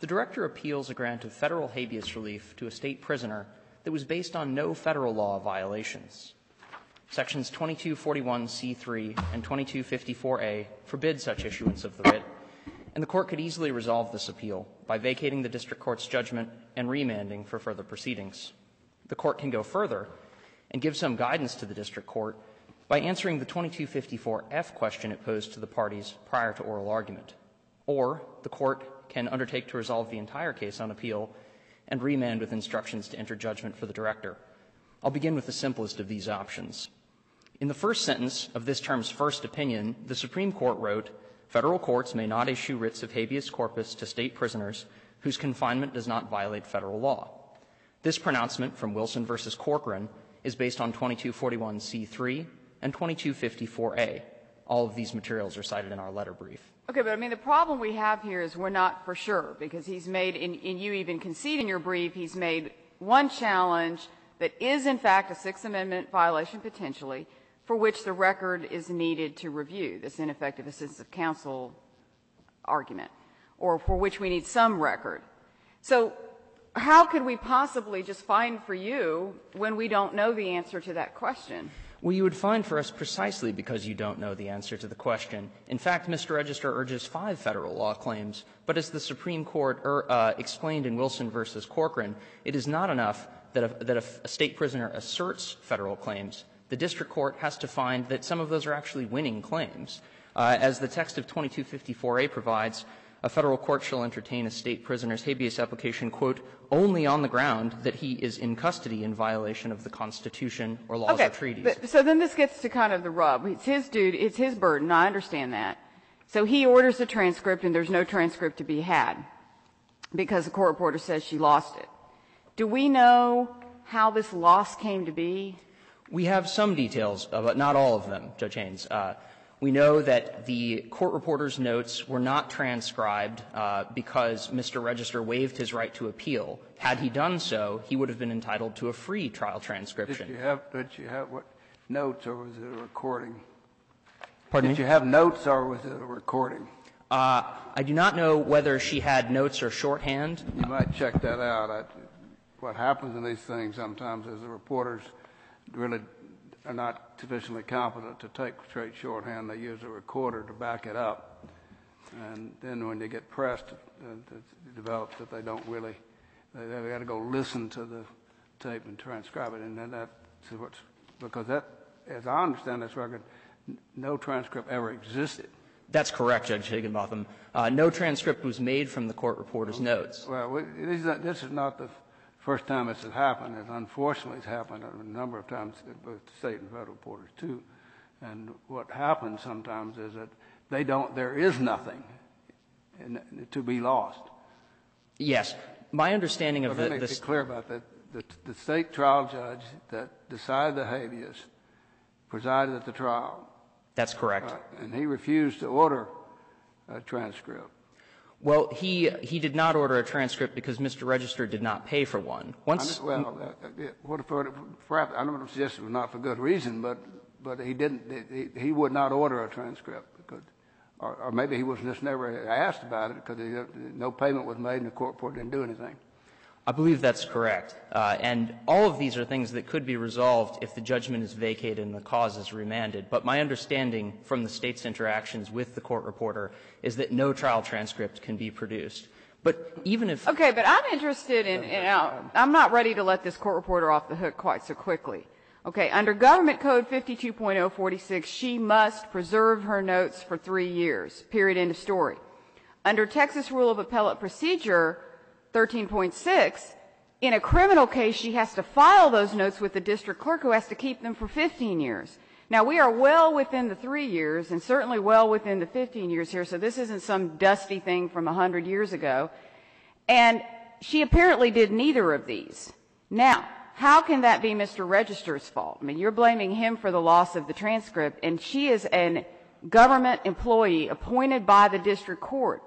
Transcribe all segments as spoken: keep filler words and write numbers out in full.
The Director appeals a grant of federal habeas relief to a state prisoner that was based on no federal law violations. Sections twenty-two forty-one C three and twenty-two fifty-four A forbid such issuance of the writ, and the Court could easily resolve this appeal by vacating the District Court's judgment and remanding for further proceedings. The Court can go further and give some guidance to the District Court by answering the twenty-two fifty-four F question it posed to the parties prior to oral argument. Or the Court can undertake to resolve the entire case on appeal and remand with instructions to enter judgment for the Director. I'll begin with the simplest of these options. In the first sentence of this term's first opinion, the Supreme Court wrote, "Federal courts may not issue writs of habeas corpus to state prisoners whose confinement does not violate federal law." This pronouncement from Wilson v. Corcoran is based on twenty-two forty-one C three and twenty-two fifty-four A. All of these materials are cited in our letter brief. Okay, but I mean, the problem we have here is we're not for sure, because he's made, and you even concede in your brief, he's made one challenge that is, in fact, a Sixth Amendment violation potentially, for which the record is needed to review, this ineffective assistance of counsel argument, or for which we need some record. So how could we possibly just find for you when we don't know the answer to that question? Well, you would find for us precisely because you don't know the answer to the question. In fact, Mister Register urges five federal law claims, but as the Supreme Court er, uh, explained in Wilson v. Corcoran, it is not enough that, a, that a, a state prisoner asserts federal claims. The district court has to find that some of those are actually winning claims. Uh, as the text of twenty-two fifty-four A provides, a federal court shall entertain a state prisoner's habeas application, quote, only on the ground that he is in custody in violation of the Constitution or laws okay, or treaties. But, so then this gets to kind of the rub. It's his duty, it's his burden. I understand that. So he orders the transcript, and there's no transcript to be had because the court reporter says she lost it. Do we know how this loss came to be? We have some details, uh, but not all of them, Judge Haynes. Uh, we know that the court reporter's notes were not transcribed uh, because Mister Register waived his right to appeal. Had he done so, he would have been entitled to a free trial transcription. Did you have, did you have what, notes, or was it a recording? Pardon did me? you have notes, or was it a recording? Uh, I do not know whether she had notes or shorthand. You might check that out. I, what happens in these things sometimes is the reporters really are not sufficiently competent to take straight shorthand. They use a recorder to back it up. And then when they get pressed, uh, it develops that they don't really, they, they've got to go listen to the tape and transcribe it. And then that's what's, because that, as I understand this record, no transcript ever existed. That's correct, Judge Higginbotham. Uh, no transcript was made from the court reporter's notes. Well, we, this, is not, this is not the first time this has happened. It unfortunately has happened a number of times with state and federal reporters too. And what happens sometimes is that they don't, there is nothing in, to be lost. Yes. My understanding of so the... Let me the be clear about that. The, the state trial judge that decided the habeas presided at the trial. That's correct. Uh, and he refused to order a transcript. Well, he he did not order a transcript because Mister Register did not pay for one. Once, I mean, well, uh, uh, what if, perhaps, I don't suggest it was not for good reason, but but he didn't. He, he would not order a transcript because, or, or maybe he was just never asked about it because he, no payment was made and the court report didn't do anything. I believe that's correct. Uh, and all of these are things that could be resolved if the judgment is vacated and the cause is remanded. But my understanding from the State's interactions with the court reporter is that no trial transcript can be produced. But even if... Okay, but I'm interested in, in uh, I'm not ready to let this court reporter off the hook quite so quickly. Okay, under Government Code fifty-two point oh forty-six, she must preserve her notes for three years, period, end of story. Under Texas Rule of Appellate Procedure thirteen point six, in a criminal case, she has to file those notes with the district clerk, who has to keep them for fifteen years. Now, we are well within the three years and certainly well within the fifteen years here, so this isn't some dusty thing from one hundred years ago. And she apparently did neither of these. Now, how can that be Mister Register's fault? I mean, you're blaming him for the loss of the transcript, and she is a government employee appointed by the district court.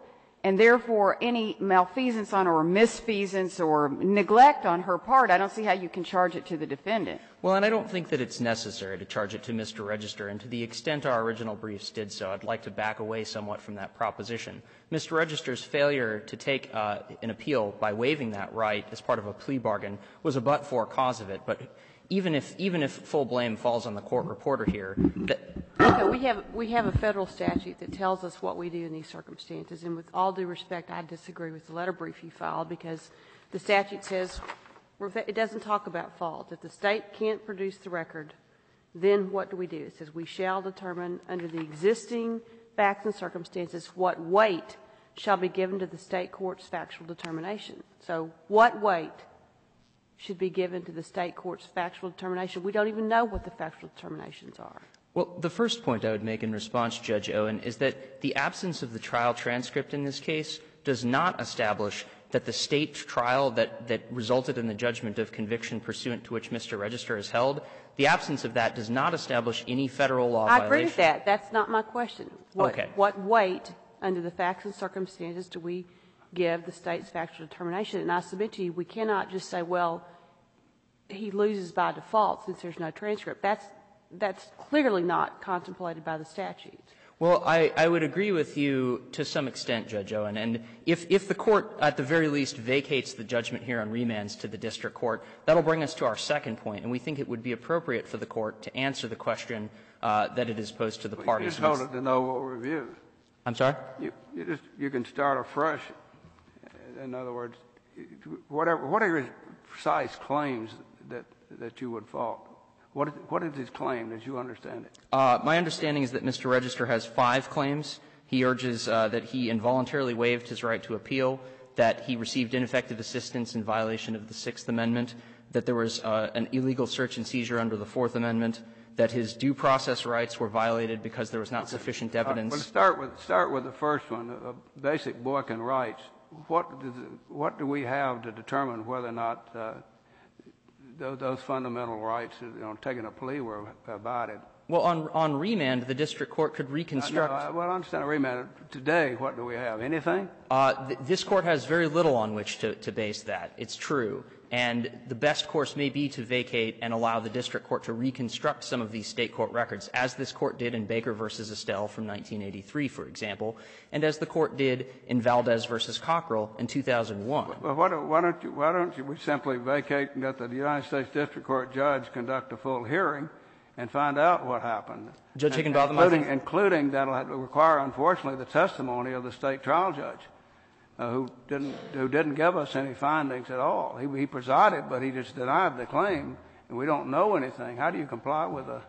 and therefore any malfeasance on or misfeasance or neglect on her part, I don't see how you can charge it to the defendant. Well, and I don't think that it's necessary to charge it to Mister Register, and to the extent our original briefs did so, I'd like to back away somewhat from that proposition. Mister Register's failure to take uh, an appeal by waiving that right as part of a plea bargain was a but-for cause of it, but even if even if full blame falls on the court reporter here, that Okay, we have we have a federal statute that tells us what we do in these circumstances, and with all due respect, I disagree with the letter brief you filed, because the statute says it doesn't talk about fault. If the state can't produce the record, then what do we do? It says we shall determine under the existing facts and circumstances what weight shall be given to the state court's factual determination. So what weight should be given to the state court's factual determination? We don't even know what the factual determinations are. Well, the first point I would make in response, Judge Owen, is that the absence of the trial transcript in this case does not establish that the state trial that, that resulted in the judgment of conviction pursuant to which Mister Register is held, the absence of that does not establish any federal law I violation. agree with that. That's not my question. What, Okay. What weight, under the facts and circumstances, do we give the state's factual determination? And I submit to you, we cannot just say, well, he loses by default since there's no transcript. That's, that's clearly not contemplated by the statute. Well, I, I would agree with you to some extent, Judge Owen. And if, if the Court, at the very least, vacates the judgment here on remands to the district court, that'll bring us to our second point, and we think it would be appropriate for the Court to answer the question uh, that it is posed to the Well, parties. you just hold it to novo review. I'm sorry? You, you just you can start afresh. In other words, whatever whatever precise claims that that you would fault. What is, what is his claim, as you understand it? Uh, my understanding is that Mister Register has five claims. He urges uh, that he involuntarily waived his right to appeal, that he received ineffective assistance in violation of the Sixth Amendment, that there was uh, an illegal search and seizure under the Fourth Amendment, that his due process rights were violated because there was not sufficient evidence. Uh, well, start with start with the first one, uh, basic Boykin rights. What does it, what do we have to determine whether or not uh, those, those fundamental rights, you know, taking a plea, were abided? Well, on on remand, the district court could reconstruct. Uh, no, I, well, I understand a remand. Today, what do we have? Anything? Uh, th- this court has very little on which to, to base that. It's true. And the best course may be to vacate and allow the district court to reconstruct some of these state court records, as this court did in Baker versus Estelle from nineteen eighty-three, for example, and as the court did in Valdez versus Cockrell in two thousand one. Well, why don't, why don't you, why don't you we simply vacate and let the United States District Court judge conduct a full hearing and find out what happened? Judge And, Higginbotham, including, I think, including that'll have to require, unfortunately, the testimony of the state trial judge, uh, who didn't who didn't give us any findings at all. He, he presided, but he just denied the claim, and we don't know anything. How do you comply with a?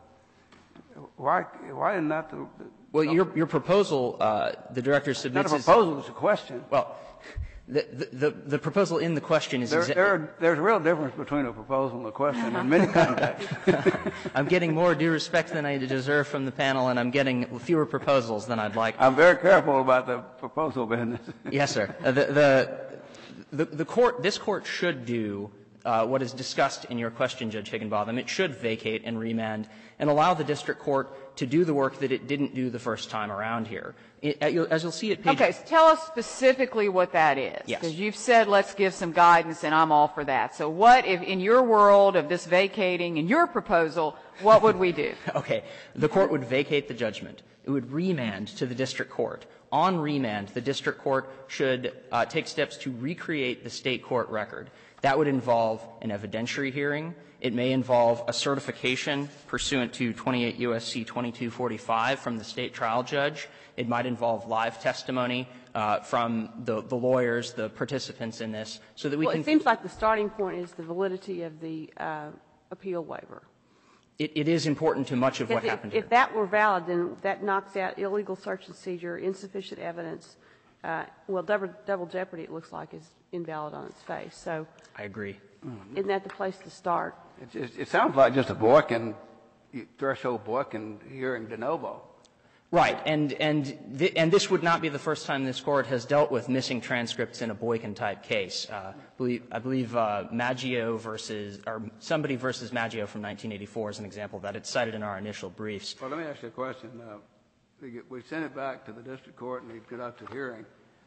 Why why isn't that the? the well, your your proposal, uh, the director not submits. a proposal; it's a question. Well, the, the the proposal in the question is. There, exa- there are, there's a real difference between a proposal and a question in many contexts. I'm getting more due respect than I deserve from the panel, and I'm getting fewer proposals than I'd like. I'm very careful about the proposal business. Yes, sir. Uh, the, the, the, the court, this court should do uh, what is discussed in your question, Judge Higginbotham. It should vacate and remand and allow the district court to do the work that it didn't do the first time around here. It, as you'll see at page. Okay, so tell us specifically what that is. Yes. Because you've said let's give some guidance, and I'm all for that. So what, if in your world of this vacating, in your proposal, what would we do? Okay. The court would vacate the judgment. It would remand to the district court. On remand, the district court should uh, take steps to recreate the state court record. That would involve an evidentiary hearing. It may involve a certification pursuant to twenty-eight U S C twenty-two forty-five from the state trial judge. It might involve live testimony uh, from the, the lawyers, the participants in this, so that we Well, can. it seems like the starting point is the validity of the uh, appeal waiver. It, it is important to much of what If, happened if here. that were valid, then that knocks out illegal search and seizure, insufficient evidence. Uh, well, double, double jeopardy, it looks like, is invalid on its face. So I agree. isn't that the place to start? It, it, it sounds like just a Boykin, threshold Boykin hearing de novo. Right, and and th- and this would not be the first time this court has dealt with missing transcripts in a Boykin-type case. Uh, believe, I believe uh, Maggio versus or somebody versus Maggio from nineteen eighty-four is an example of that. It's cited in our initial briefs. Well, let me ask you a question. Uh, we, get, we sent it back to the district court and he conducted a hearing.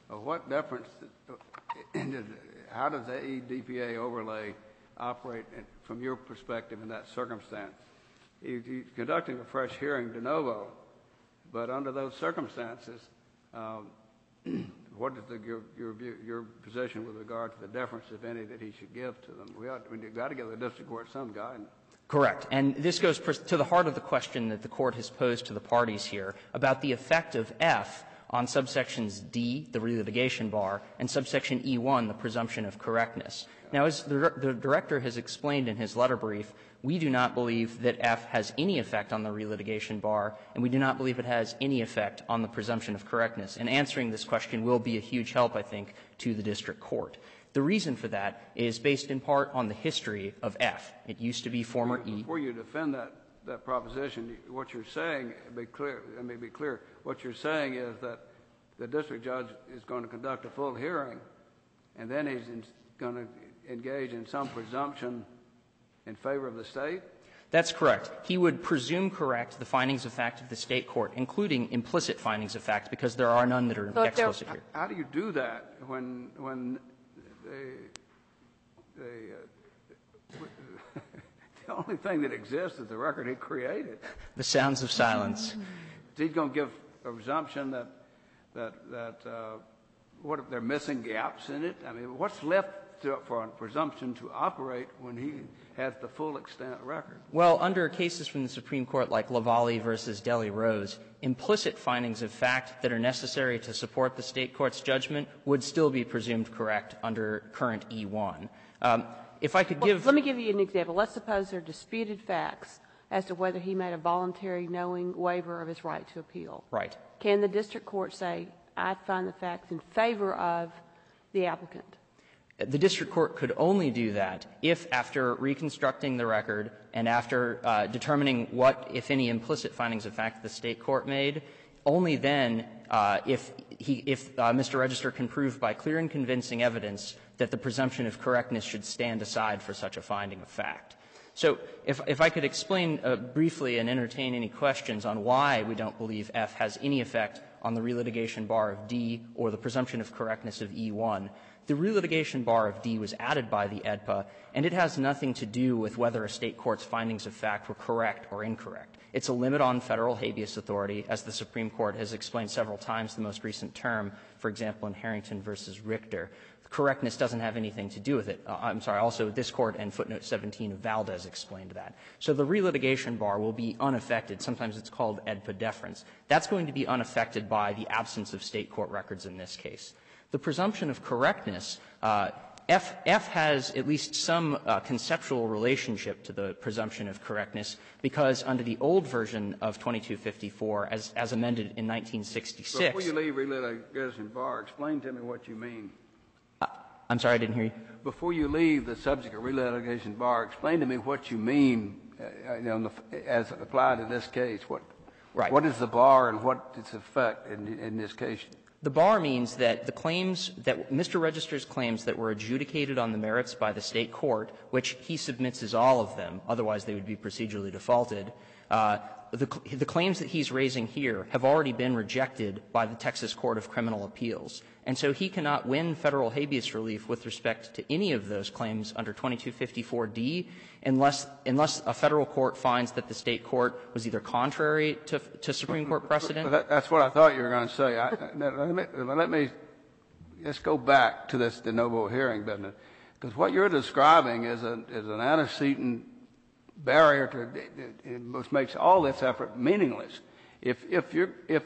Uh, what difference, how does the E D P A overlay operate in, from your perspective in that circumstance? You, you're conducting a fresh hearing de novo, but under those circumstances, um, what is the, your, your, view, your position with regard to the deference, if any, that he should give to them? We ought, I mean, you've got to give the district court some guidance. Correct. And this goes to the heart of the question that the Court has posed to the parties here about the effect of F on subsections D, the relitigation bar, and subsection E one, the presumption of correctness. Now, as the, the Director has explained in his letter brief, we do not believe that F has any effect on the relitigation bar, and we do not believe it has any effect on the presumption of correctness. And answering this question will be a huge help, I think, to the district court. The reason for that is based in part on the history of F. It used to be former E. Before you defend that, that proposition, what you're saying, be clear, let me be clear, what you're saying is that the district judge is going to conduct a full hearing, and then he's in, going to engage in some presumption in favor of the state? That's correct. He would presume correct the findings of fact of the state court, including implicit findings of fact, because there are none that are so explicit here. How do you do that when, when the, the, uh, the only thing that exists is the record he created? The sounds of silence. He's going to give a presumption that, that, that uh, what if they're missing gaps in it? I mean, what's left to, for a presumption to operate when he has the full extent record? Well, under cases from the Supreme Court like Lavallee versus Deli Rose, implicit findings of fact that are necessary to support the state court's judgment would still be presumed correct under current E one. Um, if I could well, give... Let me give you an example. Let's suppose there are disputed facts as to whether he made a voluntary knowing waiver of his right to appeal. Right. Can the district court say, I find the facts in favor of the applicant? The district court could only do that if, after reconstructing the record and after uh, determining what, if any, implicit findings of fact the state court made, only then, uh, if, he, if uh, Mister Register can prove by clear and convincing evidence that the presumption of correctness should stand aside for such a finding of fact. So if, if I could explain uh, briefly and entertain any questions on why we don't believe F has any effect on the relitigation bar of D or the presumption of correctness of E one, the relitigation bar of D was added by the E D P A, and it has nothing to do with whether a state court's findings of fact were correct or incorrect. It's a limit on federal habeas authority, as the Supreme Court has explained several times the most recent term, for example, in Harrington versus Richter. Correctness doesn't have anything to do with it. Uh, I'm sorry, also this Court and footnote seventeen of Valdez explained that. So the relitigation bar will be unaffected. Sometimes it's called E D P A deference. That's going to be unaffected by the absence of state court records in this case. The presumption of correctness, uh, F, F has at least some uh, conceptual relationship to the presumption of correctness because under the old version of twenty-two fifty-four, as, as amended in nineteen sixty-six. Before you leave relitigation bar, explain to me what you mean. Uh, I'm sorry, I didn't hear you. Before you leave the subject of relitigation bar, explain to me what you mean uh, you know, as applied to this case. What, right. What is the bar and what its effect in, in this case? The bar means that the claims that Mister Register's claims that were adjudicated on the merits by the state court, which he submits as all of them, otherwise they would be procedurally defaulted, uh, the, the claims that he's raising here have already been rejected by the Texas Court of Criminal Appeals. And so he cannot win federal habeas relief with respect to any of those claims under twenty-two fifty-four D unless, unless a federal court finds that the state court was either contrary to, to Supreme Court precedent. That, that's what I thought you were going to say. I, let, me, let me let's go back to this de novo hearing business, because what you're describing is, a, is an antecedent barrier to, which makes all this effort meaningless. If, if you're, if,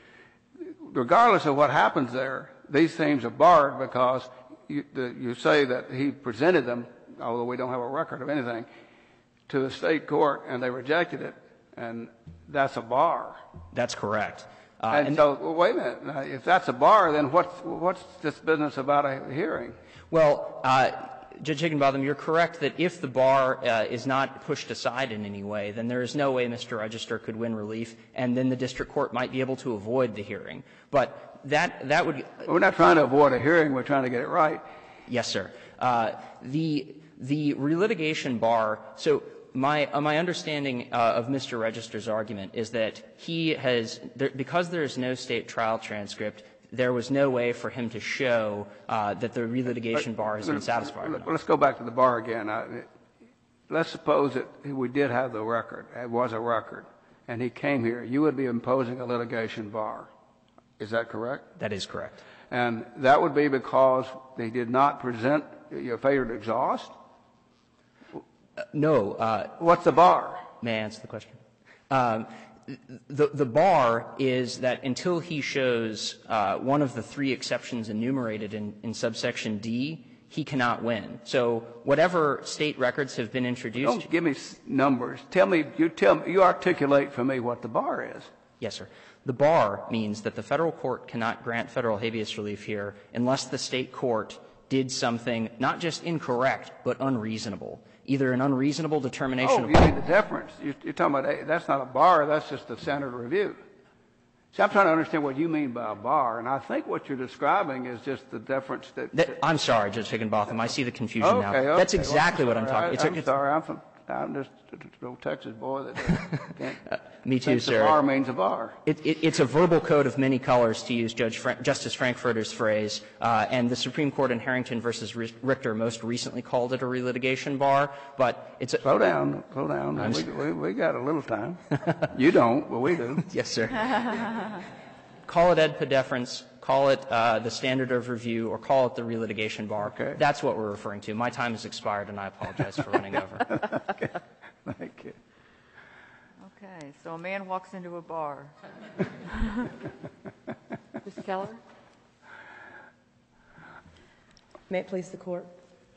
regardless of what happens there, these things are barred because you, the, you say that he presented them, although we don't have a record of anything, to the state court and they rejected it, and that's a bar. That's correct. Uh, and, and so, well, wait a minute. Now, if that's a bar, then what's, what's this business about a hearing? Well, uh, Judge Higginbotham, you're correct that if the bar uh, is not pushed aside in any way, then there is no way Mister Register could win relief, and then the district court might be able to avoid the hearing. But that that would. We're not trying to avoid a hearing. We're trying to get it right. Yes, sir. Uh, the the relitigation bar. So my uh, my understanding uh, of Mister Register's argument is that he has, there, because there is no state trial transcript, there was no way for him to show uh, that the relitigation bar has been satisfied. Let's go back to the bar again. I, let's suppose that we did have the record, it was a record, and he came here. You would be imposing a litigation bar. Is that correct? That is correct. And that would be because they did not present your failure to exhaust? Uh, no. Uh, What's the bar? May I answer the question? Um, the, the bar is that until he shows uh, one of the three exceptions enumerated in, in subsection D, he cannot win. So whatever state records have been introduced. Don't give me s- numbers. Tell me, you tell me, you articulate for me what the bar is. Yes, sir. The bar means that the federal court cannot grant federal habeas relief here unless the state court did something not just incorrect, but unreasonable. Either an unreasonable determination Oh, of you mean the deference. You're, you're talking about, hey, that's not a bar, that's just a standard review. See, I'm trying to understand what you mean by a bar, and I think what you're describing is just the deference that... that I'm sorry, Judge Higginbotham. I see the confusion okay, now. okay. That's exactly well, what I'm talking I, about. I'm sorry, I'm from... I'm just a little Texas boy that can't uh, me too, think sir. The bar means a bar. It, it, it's a verbal code of many colors, to use Judge Fra- Justice Frankfurter's phrase, uh, and the Supreme Court in Harrington versus Richter most recently called it a relitigation bar. But it's a slow down, slow down. We, we, we got a little time. You don't, but we do. Yes, sir. Call it ed pedeference, call it uh, the standard of review, or call it the relitigation bar. Okay. That's what we're referring to. My time has expired, and I apologize for running over. Okay. Thank you. Okay, so a man walks into a bar. Miz Keller? May it please the Court?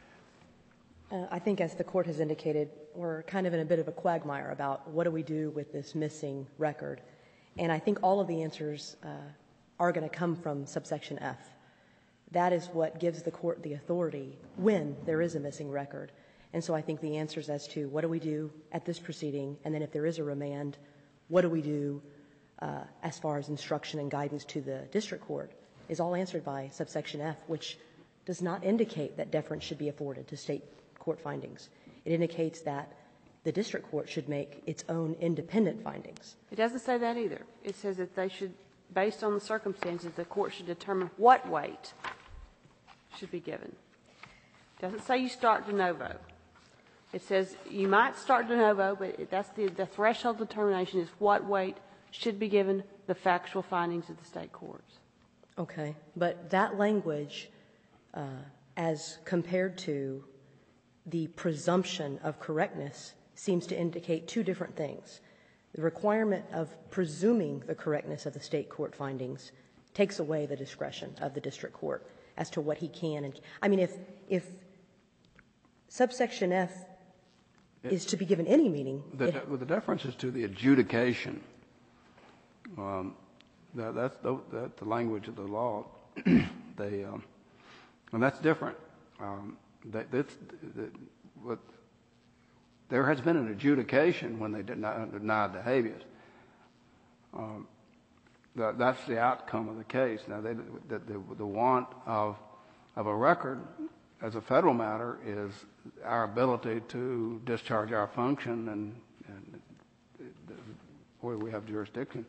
Uh, I think, as the Court has indicated, we're kind of in a bit of a quagmire about what do we do with this missing record. And I think all of the answers uh, are going to come from subsection F. That is what gives the Court the authority when there is a missing record. And so I think the answers as to what do we do at this proceeding, and then if there is a remand, what do we do uh, as far as instruction and guidance to the district court, is all answered by subsection F, which does not indicate that deference should be afforded to state court findings. It indicates that the district court should make its own independent findings. It doesn't say that either. It says that they should, based on the circumstances, the court should determine what weight should be given. It doesn't say you start de novo. It says you might start de novo, but that's the, the threshold determination is what weight should be given the factual findings of the state courts. Okay, but that language, uh, as compared to the presumption of correctness, seems to indicate two different things. The requirement of presuming the correctness of the state court findings takes away the discretion of the district court as to what he can and I mean, if if subsection F is to be given any meaning, The, it, well, the deference is to the adjudication. Um, that, that's the, that, the language of the law. they, um, and that's different. Um, that, that's, that, what, there has been an adjudication when they did not, denied the habeas. Um, that, that's the outcome of the case. Now, they, the, the, the want of, of a record as a federal matter is our ability to discharge our function and, and where we have jurisdiction.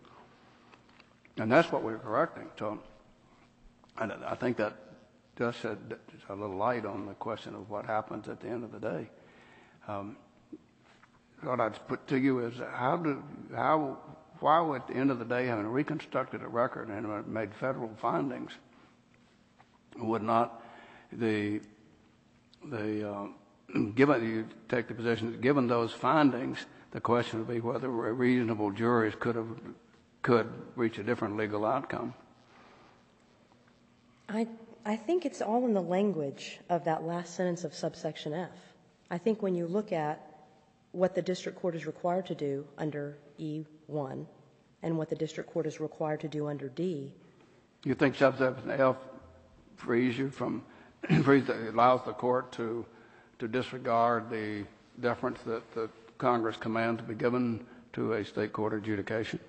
And that's what we're correcting. So and I think that just shed a little light on the question of what happens at the end of the day. Um, what I'd put to you is how do, how, why would at the end of the day, having reconstructed a record and made federal findings, would not the, the, uh, given, you take the position that given those findings, the question would be whether reasonable juries could have, could reach a different legal outcome. I, I think it's all in the language of that last sentence of subsection F. I think when you look at what the district court is required to do under E one and what the district court is required to do under D. You think subsection F frees you from, frees, allows the court to, to disregard the deference that the Congress commands to be given to a state court adjudication?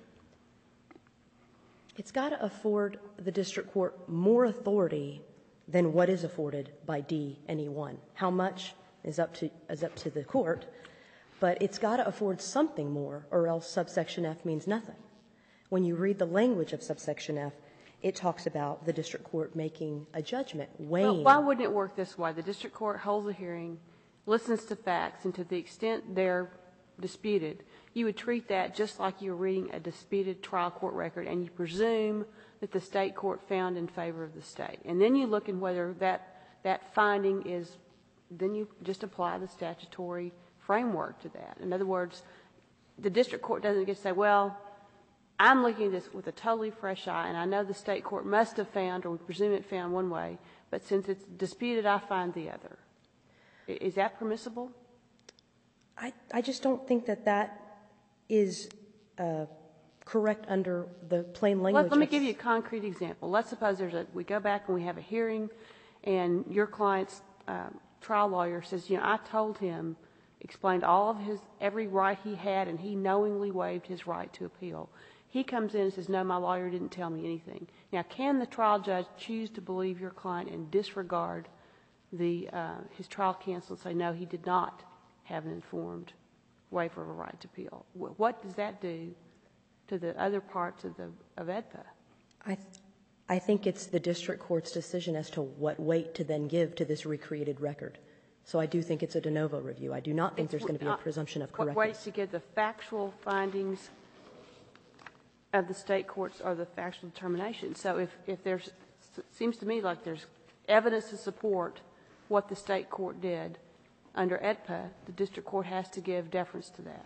It's got to afford the district court more authority than what is afforded by D and E one. How much is up to, is up to the court, but it's got to afford something more, or else subsection F means nothing. When you read the language of subsection F, it talks about the district court making a judgment, weighing. Well, why wouldn't it work this way? The district court holds a hearing, listens to facts, and to the extent they're disputed, you would treat that just like you're reading a disputed trial court record, and you presume that the state court found in favor of the state. And then you look at whether that, that finding is, then you just apply the statutory framework to that. In other words, the district court doesn't get to say, well, I'm looking at this with a totally fresh eye, and I know the state court must have found, or we presume it found one way, but since it's disputed, I find the other. Is that permissible? I, I just don't think that that is uh, correct under the plain language. Let, let me give you a concrete example. Let's suppose there's a, we go back and we have a hearing, and your client's uh, trial lawyer says, you know, I told him, explained all of his, every right he had, and he knowingly waived his right to appeal. He comes in and says, no, my lawyer didn't tell me anything. Now, can the trial judge choose to believe your client and disregard the, uh, his trial counsel and say, no, he did not have an informed waiver of a right to appeal? What does that do to the other parts of the of E D P A? I, th- I think it's the district court's decision as to what weight to then give to this recreated record. So I do think it's a de novo review. I do not think It's, there's going to be a uh, presumption of What weight correctness. to give the factual findings of the state courts or the factual determination. So if, if there's, it seems to me like there's evidence to support what the state court did under E D P A, the district court has to give deference to that.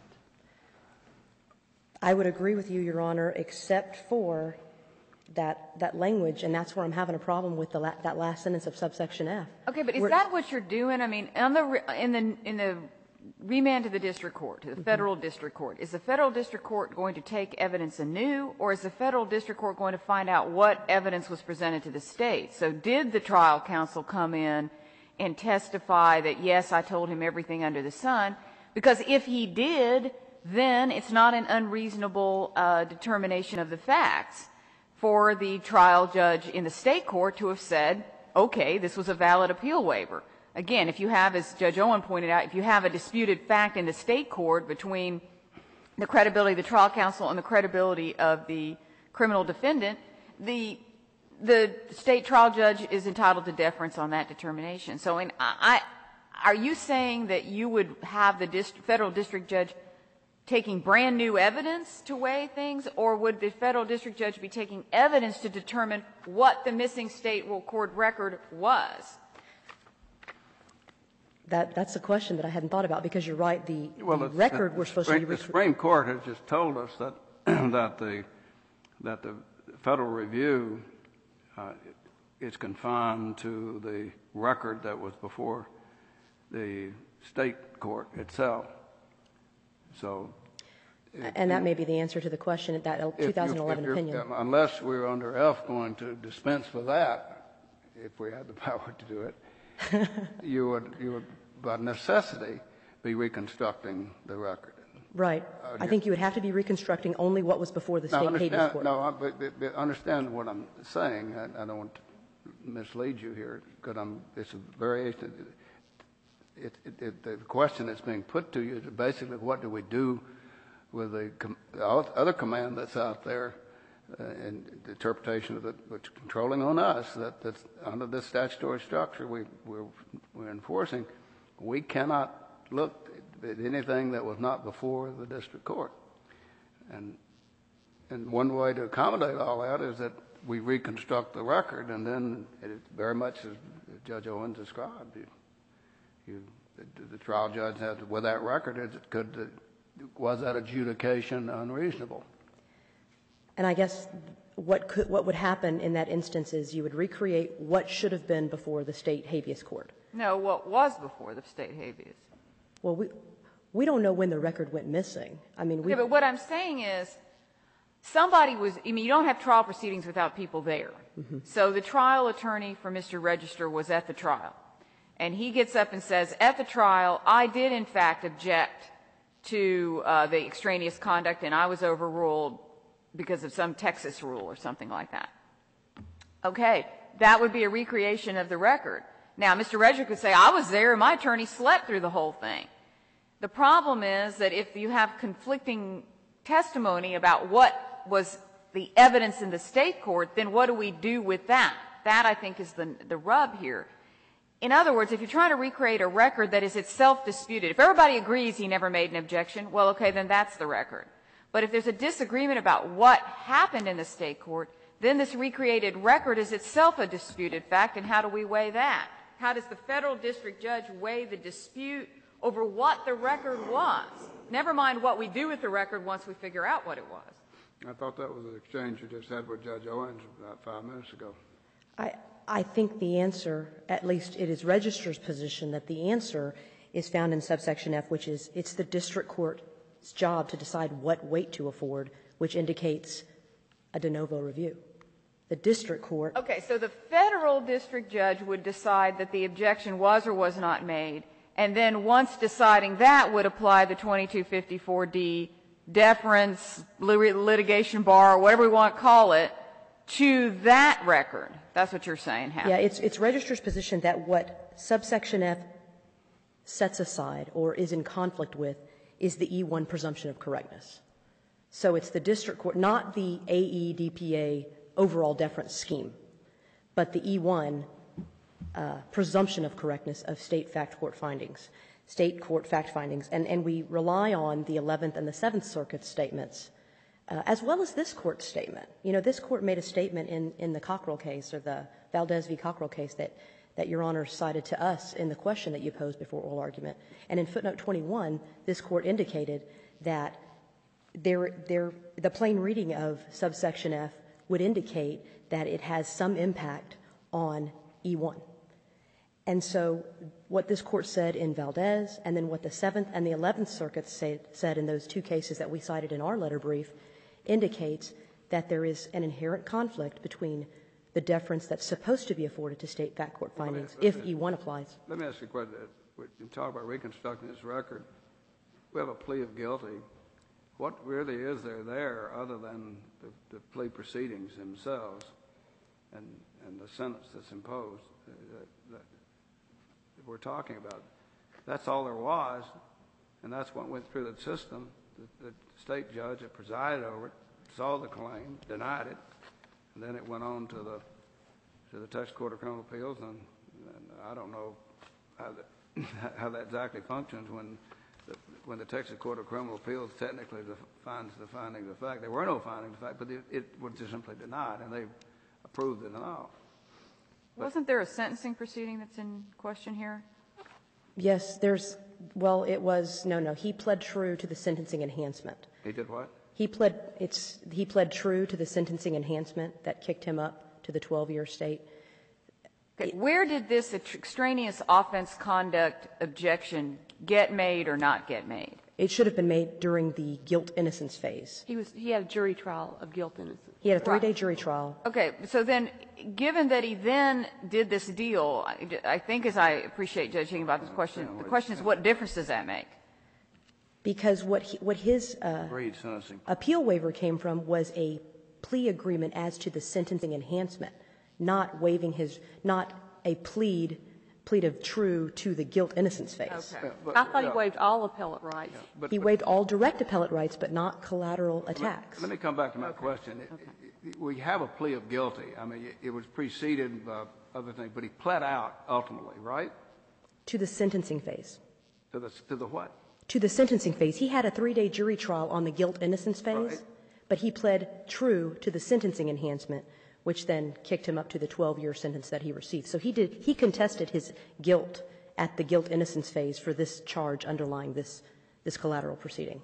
I would agree with you, Your Honor, except for that, that language, and that's where I'm having a problem with the la- that last sentence of subsection F. Okay, but is We're- that what you're doing? I mean, on the re- in the in the remand to the district court, to the federal district court, is the federal district court going to take evidence anew, or is the federal district court going to find out what evidence was presented to the state? So did the trial counsel come in and testify that, yes, I told him everything under the sun? Because if he did, then it's not an unreasonable uh, determination of the facts for the trial judge in the state court to have said, okay, this was a valid appeal waiver. Again, if you have, as Judge Owen pointed out, if you have a disputed fact in the state court between the credibility of the trial counsel and the credibility of the criminal defendant, the the state trial judge is entitled to deference on that determination. So in, I, are you saying that you would have the dist- federal district judge taking brand new evidence to weigh things, or would the federal district judge be taking evidence to determine what the missing state court record was? That, that's a question that I hadn't thought about, because you're right, the, Well, the it's- record the we're supposed Supreme- to be... The Supreme Court has just told us that, that, the, that the federal review uh, is confined to the record that was before the state court itself. So... And that may be the answer to the question, that if you- two thousand eleven if you're- opinion. Unless we're under F going to dispense with that, if we had the power to do it, you would, you would, by necessity, be reconstructing the record. Right. I think you would have to be reconstructing only what was before the Now, state habeas understand, court. no, I- but, but, but understand what I'm saying. I, I don't want to mislead you here, because I'm, it's a variation. It, it, it, the question that's being put to you is basically, what do we do with the, com- the other command that's out there uh, and the interpretation of the, which controlling on us, that, that's under this statutory structure we, we're, we're enforcing. We cannot look at anything that was not before the district court. And, and one way to accommodate all that is that we reconstruct the record, and then it is very much as Judge Owens described. You, you, the, the trial judge had, with that record, is it could, was that adjudication unreasonable? And I guess what could, what would happen in that instance is you would recreate what should have been before the state habeas court. No, what was before the state habeas? Well, we we don't know when the record went missing. I mean, we. Okay, but what I'm saying is, somebody was, I mean, you don't have trial proceedings without people there. Mm-hmm. So the trial attorney for Mister Register was at the trial. And he gets up and says, at the trial, I did in fact object to uh, the extraneous conduct, and I was overruled because of some Texas rule or something like that. Okay, that would be a recreation of the record. Now, Mister Register could say, I was there and my attorney slept through the whole thing. The problem is that if you have conflicting testimony about what was the evidence in the state court, then what do we do with that? That, I think, is the, the rub here. In other words, if you're trying to recreate a record that is itself disputed, if everybody agrees he never made an objection, well, okay, then that's the record. But if there's a disagreement about what happened in the state court, then this recreated record is itself a disputed fact, and how do we weigh that? How does the federal district judge weigh the dispute over what the record was? Never mind what we do with the record once we figure out what it was. I thought that was the exchange you just had with Judge Owens about five minutes ago. I, I think the answer, at least it is Registrar's position, that the answer is found in subsection F, which is it's the district court's job to decide what weight to afford, which indicates a de novo review. The district court. Okay, so the federal district judge would decide that the objection was or was not made, and then once deciding that would apply the twenty-two fifty-four D deference, litigation bar, whatever we want to call it, to that record. That's what you're saying happens. Yeah, it's, it's Registrar's position that what subsection F sets aside or is in conflict with is the E one presumption of correctness. So it's the district court, not the A E D P A overall deference scheme, but the E one uh, presumption of correctness of state fact court findings, state court fact findings. And, and we rely on the eleventh and the seventh Circuit statements, uh, as well as this court's statement. You know, this court made a statement in, in the Cockrell case, or the Valdez v. Cockrell case, that, that Your Honor cited to us in the question that you posed before oral argument. And in footnote twenty-one, this court indicated that there, there, the plain reading of subsection F would indicate that it has some impact on E one. And so what this court said in Valdez, and then what the seventh and the eleventh Circuits say, said in those two cases that we cited in our letter brief, indicates that there is an inherent conflict between the deference that's supposed to be afforded to state fact court findings if E one applies. Let me ask you a question. We talk about reconstructing this record. We have a plea of guilty. What really is there there other than the, the plea proceedings themselves and, and the sentence that's imposed uh, that, that we're talking about? That's all there was, and that's what went through the system. The, the state judge that presided over it saw the claim, denied it, and then it went on to the to the Texas Court of Criminal Appeals, and, and I don't know how that, how that exactly functions when the, when the Texas Court of Criminal Appeals technically finds the findings of fact. There were no findings of fact, but it, it was just simply denied, and they approved the denial. But wasn't there a sentencing proceeding that's in question here? Yes, there's, well, it was, no, no, he pled true to the sentencing enhancement. he did what? He pled, it's, he pled true to the sentencing enhancement that kicked him up to the twelve-year state. Okay, where did this extraneous offense conduct objection get made or not get made? It should have been made during the guilt innocence phase. He was he had a jury trial of guilt innocence. He had a three-day jury trial. Okay, so then, given that he then did this deal, I, I think as I appreciate Judge Higginbotham's about this question, the question is what difference does that make? Because what he, what his uh, Agreed sentencing. appeal waiver came from was a plea agreement as to the sentencing enhancement, not waiving his, not a plead, plead of true to the guilt innocence phase. Okay. Yeah, but, I thought yeah, he waived all appellate rights. yeah, but, He but waived all direct appellate rights, but not collateral attacks. Let me come back to my question. It- it- we have a plea of guilty. I mean, it, it was preceded by other things, but he pled out ultimately, right? To the sentencing phase. To the to the what? To the sentencing phase. He had a three-day jury trial on the guilt innocence phase, Right. but he pled true to the sentencing enhancement, which then kicked him up to the twelve-year sentence that he received. So he did, he contested his guilt at the guilt innocence phase for this charge underlying this, this collateral proceeding.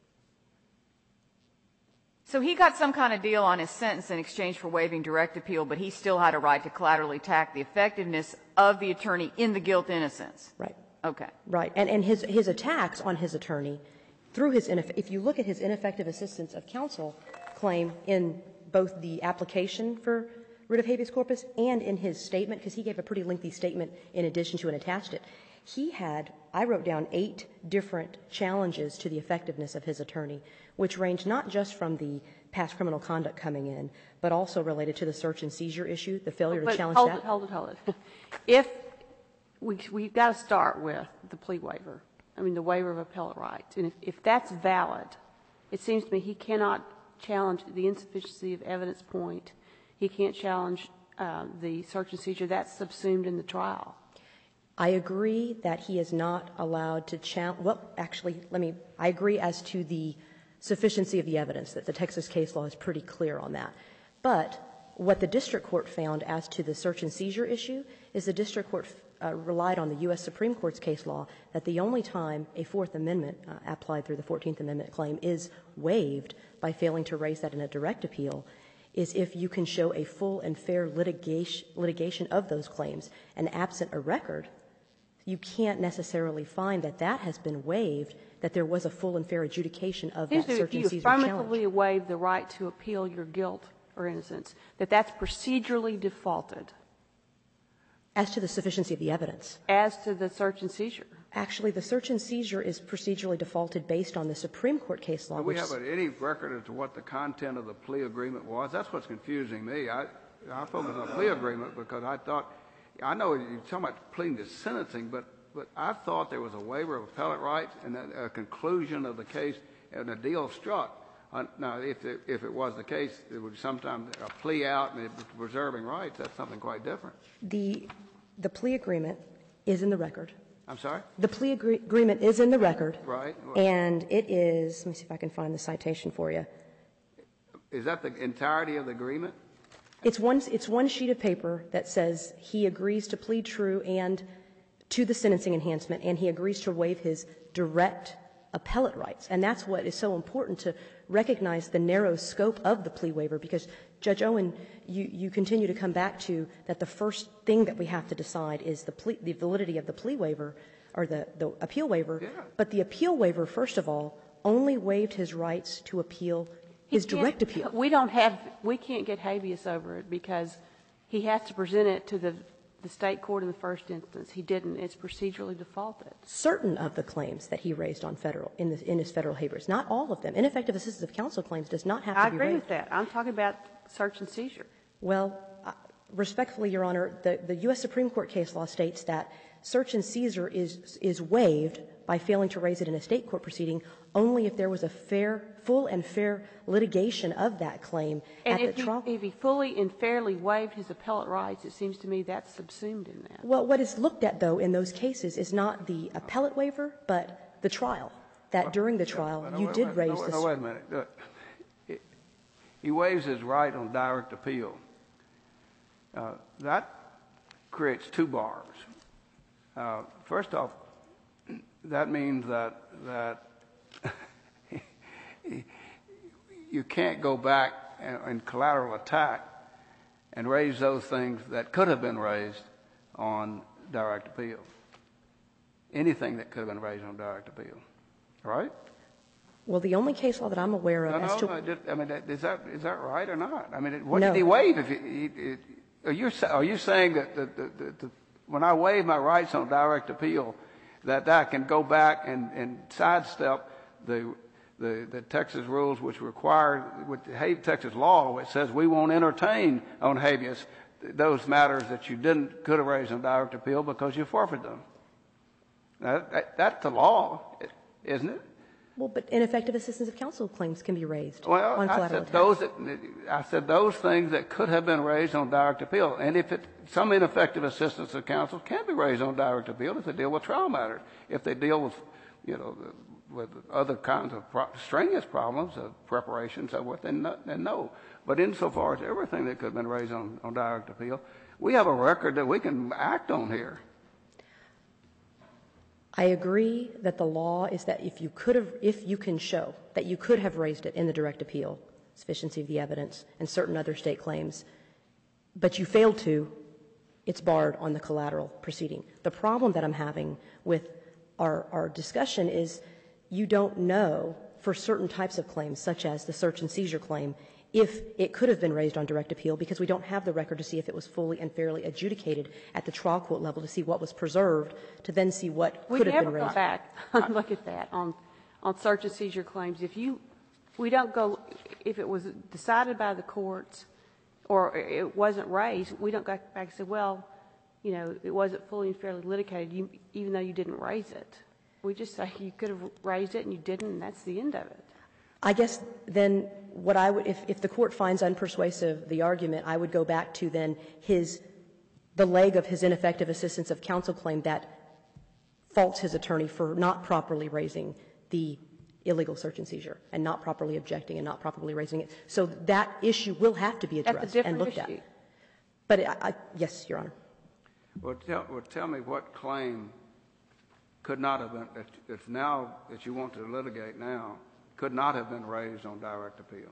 So he got some kind of deal on his sentence in exchange for waiving direct appeal, but he still had a right to collaterally attack the effectiveness of the attorney in the guilt innocence. Right. Okay. Right. And, and his, his attacks on his attorney through his, ineff- if you look at his ineffective assistance of counsel claim in both the application for writ of habeas corpus and in his statement, because he gave a pretty lengthy statement in addition to and attached it, he had, I wrote down eight different challenges to the effectiveness of his attorney, which ranged not just from the past criminal conduct coming in, but also related to the search and seizure issue, the failure to But challenge hold that. it, hold it, hold it. If we we've got to start with the plea waiver, I mean the waiver of appellate rights, and if, if that's valid, it seems to me he cannot challenge the insufficiency of evidence point. He can't challenge uh, the search and seizure. That's subsumed in the trial. I agree that he is not allowed to challenge, well, actually, let me, I agree as to the sufficiency of the evidence, that the Texas case law is pretty clear on that. But what the district court found as to the search and seizure issue is the district court uh, relied on the U S Supreme Court's case law that the only time a Fourth Amendment uh, applied through the fourteenth Amendment claim is waived by failing to raise that in a direct appeal is if you can show a full and fair litigation, litigation of those claims, and absent a record, you can't necessarily find that that has been waived, that there was a full and fair adjudication of that search and seizure challenge. If you affirmatively waive the right to appeal your guilt or innocence, that that's procedurally defaulted. As to the sufficiency of the evidence. As to the search and seizure. Actually, the search and seizure is procedurally defaulted based on the Supreme Court case law. Do we have any record as to what the content of the plea agreement was? That's what's confusing me. I, I focus on the plea agreement because I thought, I know you're talking about pleading to sentencing, but, but I thought there was a waiver of appellate rights and a, a conclusion of the case and a deal struck. Uh, now, if it, if it was the case, it would sometimes a plea out and it was preserving rights. That's something quite different. The, the plea agreement is in the record. I'm sorry? The plea agree- agreement is in the record. Right. And it is, let me see if I can find the citation for you. Is that the entirety of the agreement? It's one, it's one sheet of paper that says he agrees to plead true and to the sentencing enhancement, and he agrees to waive his direct appellate rights. And that's what is so important, to recognize the narrow scope of the plea waiver, because, Judge Owen, you, you continue to come back to that the first thing that we have to decide is the, plea, the validity of the plea waiver or the, the appeal waiver. Yeah. But the appeal waiver, first of all, only waived his rights to appeal his direct appeal. We don't have, we can't get habeas over it because he has to present it to the, the state court in the first instance. He didn't. It's procedurally defaulted. Certain of the claims that he raised on federal, in, the, in his federal habeas, not all of them. Ineffective assistance of counsel claims does not have to I be agree raised. with that. I'm talking about search and seizure. Well, uh, respectfully, Your Honor, the, the U S Supreme Court case law states that search and seizure is, is waived by failing to raise it in a state court proceeding only if there was a fair, full and fair litigation of that claim and at if the trial. And if he fully and fairly waived his appellate rights, it seems to me that's subsumed in that. Well, what is looked at, though, in those cases is not the appellate waiver, but the trial, that during the trial no, you wait, did wait, raise no, the... No, wait a minute. Look, he waives his right on direct appeal. Uh, that creates two bars. Uh, first off, that means that that you can't go back and, and collateral attack and raise those things that could have been raised on direct appeal. Anything that could have been raised on direct appeal, right? Well, the only case law that I'm aware of no, as no, to... I, just, I mean, is that is that right or not? I mean, what no. did he waive? If he, he, he, are you are you saying that the, the, the, the, when I waive my rights on direct appeal, that that can go back and, and sidestep the, the the Texas rules, which require with the Texas law, which says we won't entertain on habeas those matters that you didn't could have raised on direct appeal because you forfeited them. Now, that, that's the law, isn't it? Well, but ineffective assistance of counsel claims can be raised well, on I collateral said attack. those that, I said those things that could have been raised on direct appeal. And if it, some ineffective assistance of counsel can be raised on direct appeal if they deal with trial matters. If they deal with, you know, with other kinds of pro- strenuous problems of preparation and so forth, then no, then no. But insofar as everything that could have been raised on, on direct appeal, we have a record that we can act on here. I agree that the law is that if you could have, if you can show that you could have raised it in the direct appeal, sufficiency of the evidence, and certain other state claims, but you failed to, it's barred on the collateral proceeding. The problem that I'm having with our, our discussion is you don't know for certain types of claims, such as the search and seizure claim, if it could have been raised on direct appeal, because we don't have the record to see if it was fully and fairly adjudicated at the trial court level to see what was preserved, to then see what we could have never been raised. go back and look at that on, on search and seizure claims. If you, we don't go, if it was decided by the courts or it wasn't raised, we don't go back and say, well, you know, it wasn't fully and fairly litigated, you, even though you didn't raise it. We just say you could have raised it and you didn't, and that's the end of it. I guess then what I would, if, if the court finds unpersuasive the argument, I would go back to then his, the leg of his ineffective assistance of counsel claim that faults his attorney for not properly raising the illegal search and seizure and not properly objecting and not properly raising it. So that issue will have to be That's a addressed different and looked issue. at. But I, I, yes, Your Honor. Well tell, well, tell me what claim could not have been, that it's now, that you want to litigate now, could not have been raised on direct appeal?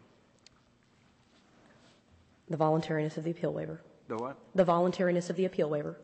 The voluntariness of the appeal waiver. The what? The voluntariness of the appeal waiver.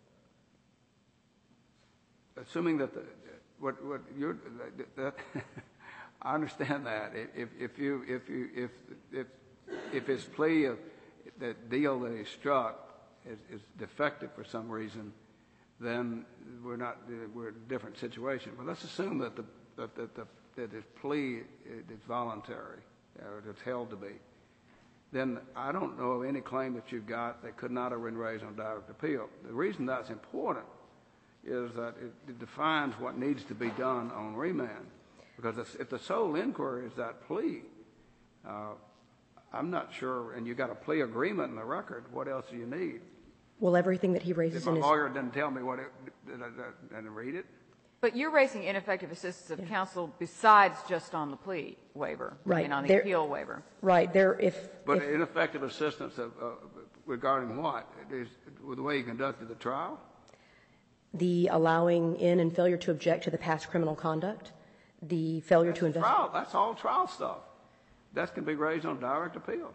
Assuming that the, what, what you're, that, I understand that. If, if you, if you, if, if, if his plea of that deal that he struck is, is defective for some reason, then we're not, we're in a different situation. But let's assume that the, that, that, the, that his plea is voluntary, or it's held to be. Then I don't know of any claim that you've got that could not have been raised on direct appeal. The reason that's important is that it, it defines what needs to be done on remand. Because if, if the sole inquiry is that plea, uh, I'm not sure, and you've got a plea agreement in the record, what else do you need? Well, everything that he raises If in my his... lawyer didn't tell me what it, did I, did I read it? But you're raising ineffective assistance of counsel besides just on the plea waiver. Right. And on the There- appeal waiver. Right. There, if... But if ineffective assistance of, uh, regarding what? Is, with the way you conducted the trial? the allowing in and failure to object to the past criminal conduct, the failure That's to investigate... trial. That's all trial stuff. That can be raised on direct appeal.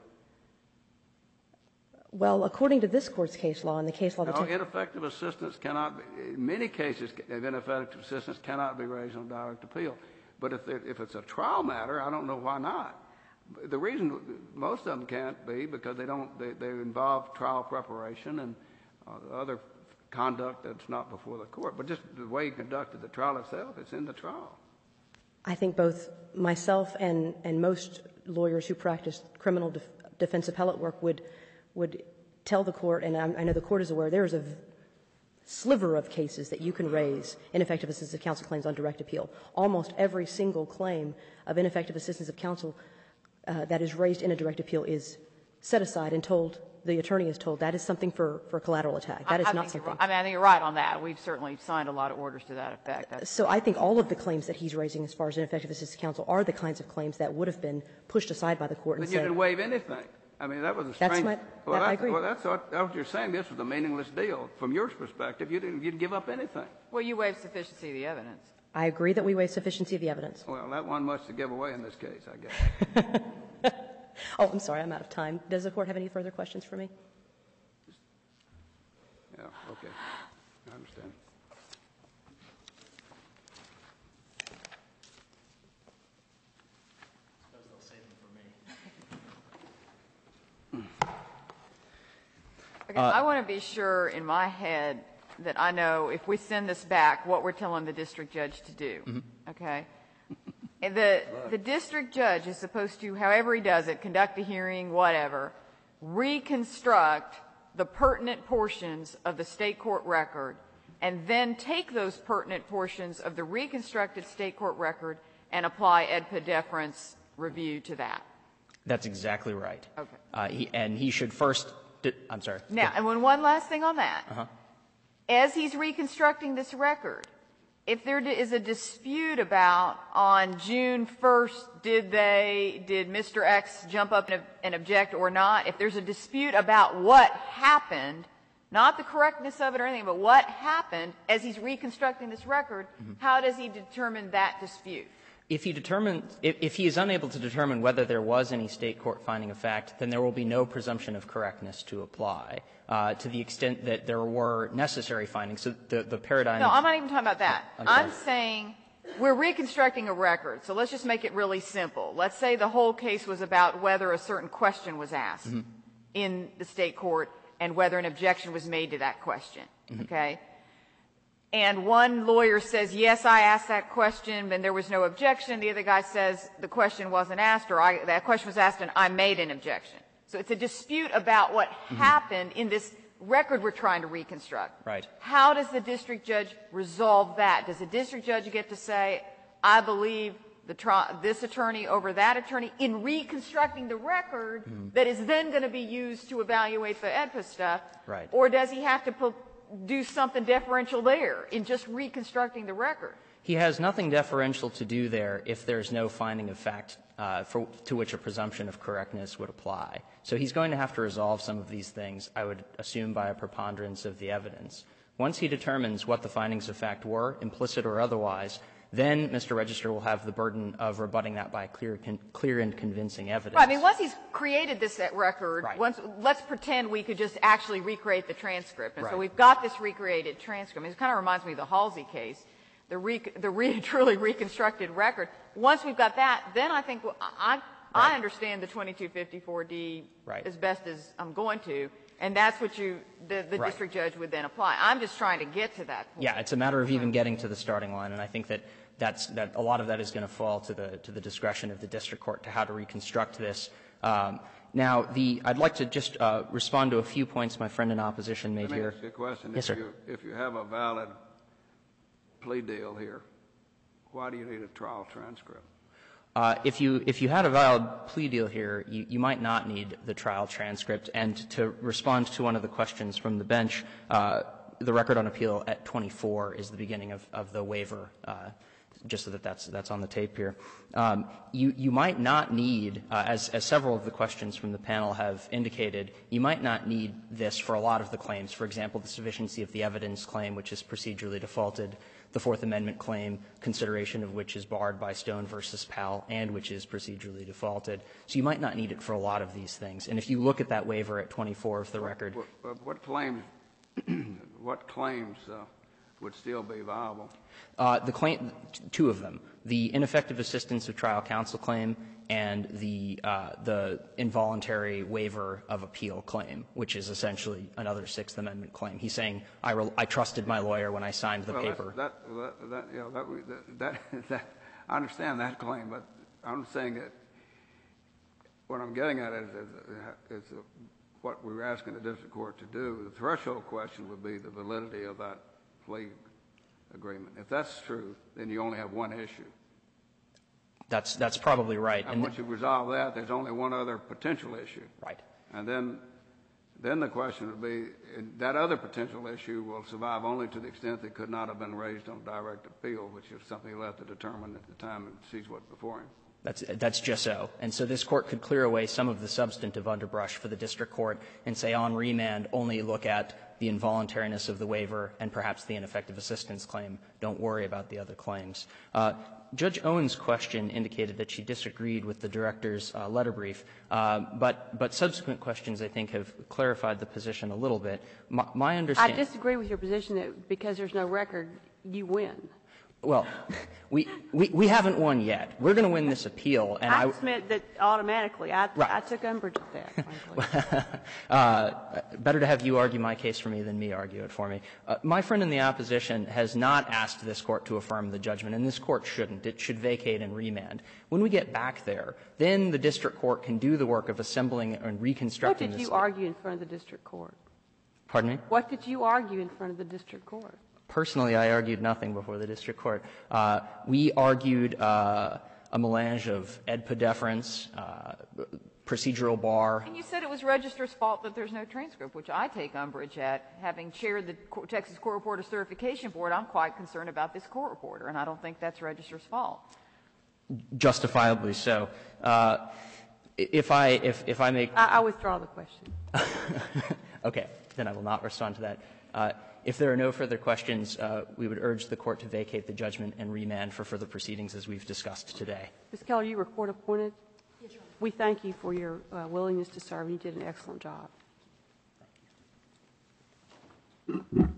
Well, according to this Court's case law and the case law that... No, ineffective assistance cannot be, in many cases, ineffective assistance cannot be raised on direct appeal. But if, if it's a trial matter, I don't know why not. The reason most of them can't be because they don't, they, they involve trial preparation and uh, other conduct that's not before the court. But just the way you conducted the trial itself, it's in the trial. I think both myself and, and most lawyers who practice criminal def, defense appellate work would would tell the court, and I, I know the court is aware, there is a v- sliver of cases that you can raise ineffective assistance of counsel claims on direct appeal. Almost every single claim of ineffective assistance of counsel uh, that is raised in a direct appeal is set aside and told, the attorney is told, that is something for, for collateral attack. That is I, I not think you're something. right. I mean, I think you're right on that. We've certainly signed a lot of orders to that effect. That's So I think all of the claims that he's raising as far as ineffective assistance of counsel are the kinds of claims that would have been pushed aside by the court and But you said, didn't waive anything. I mean, that was a That's strange... my- well, that- I that's, agree. Well, that's what, that's what you're saying. This was a meaningless deal. From your perspective, you didn't, you didn't give up anything. well, you waive sufficiency of the evidence. I agree that we weigh sufficiency of the evidence. Well, that one much to give away in this case, I guess. Oh, I'm sorry, I'm out of time. Does the court have any further questions for me? Yeah, okay. I understand. Okay, I want to be sure in my head that I know if we send this back, what we're telling the district judge to do. Okay? And the, the district judge is supposed to, however he does it, conduct a hearing, whatever, reconstruct the pertinent portions of the state court record, and then take those pertinent portions of the reconstructed state court record and apply E D P A deference review to that. That's exactly right. Okay. Uh, he, and he should first, di- I'm sorry. Now, and one, one last thing on that. Uh-huh. As he's reconstructing this record, if there is a dispute about on June first, did they, did Mister X jump up and, and object or not, if there's a dispute about what happened, not the correctness of it or anything, but what happened as he's reconstructing this record, mm-hmm. how does he determine that dispute? If he determines, if, if he is unable to determine whether there was any state court finding of fact, then there will be no presumption of correctness to apply, uh, to the extent that there were necessary findings. So the, the paradigm. No, I'm not even talking about that. Okay. I'm saying we're reconstructing a record. So let's just make it really simple. Let's say the whole case was about whether a certain question was asked mm-hmm. in the state court and whether an objection was made to that question. Mm-hmm. Okay? And one lawyer says, yes, I asked that question, and there was no objection. The other guy says the question wasn't asked, or I, that question was asked and I made an objection. So it's a dispute about what mm-hmm. happened in this record we're trying to reconstruct. Right. How does the district judge resolve that? Does the district judge get to say, I believe the tri- this attorney over that attorney in reconstructing the record that is then going to be used to evaluate the E D P A stuff? Right. Or does he have to pu- do something deferential there in just reconstructing the record? He has nothing deferential to do there if there's no finding of fact uh, for, to which a presumption of correctness would apply. So he's going to have to resolve some of these things, I would assume, by a preponderance of the evidence. Once he determines what the findings of fact were, implicit or otherwise, then Mister Register will have the burden of rebutting that by clear, con- clear and convincing evidence. Right. I mean, once he's created this record, Right. once, let's pretend we could just actually recreate the transcript. And Right. so we've got this recreated transcript. It kind of reminds me of the Halsey case, the, re- the re- truly reconstructed record. Once we've got that, then I think I, I, Right. I understand the twenty-two fifty-four D Right. as best as I'm going to, and that's what you, the, the Right. district judge would then apply. I'm just trying to get to that point. Yeah, it's a matter of even getting to the starting line, and I think that that's, that a lot of that is going to fall to the, to the discretion of the district court to how to reconstruct this. Um, now, the, I'd like to just uh, respond to a few points my friend in opposition made Let me here. ask you a question. Yes, if sir. You, if you have a valid plea deal here, why do you need a trial transcript? Uh, if you if you had a valid plea deal here, you, you might not need the trial transcript. And to respond to one of the questions from the bench, uh, the record on appeal at twenty-four is the beginning of, of the waiver, uh, just so that that's that's on the tape here. Um, you you might not need, uh, as as several of the questions from the panel have indicated, you might not need this for a lot of the claims. For example, the sufficiency of the evidence claim, which is procedurally defaulted. The Fourth Amendment claim, consideration of which is barred by Stone versus Powell, and which is procedurally defaulted. So you might not need it for a lot of these things. And if you look at that waiver at twenty-four of the record, What, what, what claims, what claims uh, would still be viable? uh, the claim, two of them, the ineffective assistance of trial counsel claim and the uh, the involuntary waiver of appeal claim, which is essentially another Sixth Amendment claim. He's saying, I, re- I trusted my lawyer when I signed the well, paper. That, that, that, you know, that, that, that, that, I understand that claim, but I'm saying that what I'm getting at is, is, is what we were asking the district court to do. The threshold question would be the validity of that plea agreement. If that's true, then you only have one issue. That's that's probably right. And once you resolve that, there's only one other potential issue. Right. And then, then the question would be, that other potential issue will survive only to the extent that it could not have been raised on direct appeal, which is something he'll have to determine at the time and sees what's before him. That's, that's just so. And so this court could clear away some of the substantive underbrush for the district court and say on remand only look at the involuntariness of the waiver and perhaps the ineffective assistance claim. Don't worry about the other claims. Uh, Judge Owen's question indicated that she disagreed with the director's uh, letter brief, uh, but, but subsequent questions, I think, have clarified the position a little bit. My, my I understanding— disagree with your position that because there's no record, you win. Well, we, we, we haven't won yet. We're going to win this appeal, and I— I just meant that automatically. I, Right. I took umbrage at that, frankly. uh, better to have you argue my case for me than me argue it for me. Uh, my friend in the opposition has not asked this court to affirm the judgment, and this court shouldn't. It should vacate and remand. When we get back there, then the district court can do the work of assembling and What reconstructing did this. you argue in front of the district court? Pardon me? What did you argue in front of the district court? Personally, I argued nothing before the district court. Uh, we argued uh, a melange of E D P A deference, uh, procedural bar. And you said it was Register's fault that there's no transcript, which I take umbrage at. Having chaired the Co- Texas Court Reporter Certification Board, I'm quite concerned about this court reporter, and I don't think that's Register's fault. Justifiably so. Uh, if I if if I make I, I withdraw the question. okay, then I will not respond to that. Uh, if there are no further questions, uh, we would urge the court to vacate the judgment and remand for further proceedings as we've discussed today. Miz Keller, you were court appointed. Yes, Your Honor. We thank you for your uh, willingness to serve, and you did an excellent job.